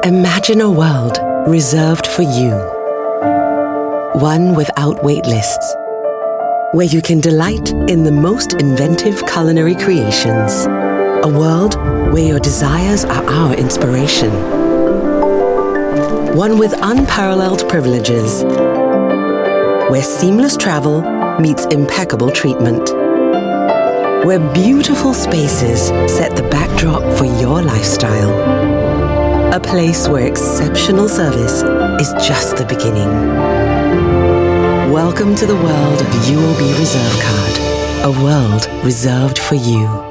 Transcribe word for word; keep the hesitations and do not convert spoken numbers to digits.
Imagine a world reserved for you. One without wait lists, where you can delight in the most inventive culinary creations. A world where your desires are our inspiration. One with unparalleled privileges, where seamless travel meets impeccable treatment. Where beautiful spaces set the backdrop for your lifestyle. A place where exceptional service is just the beginning. Welcome to the world of U O B Reserve Card, a world reserved for you.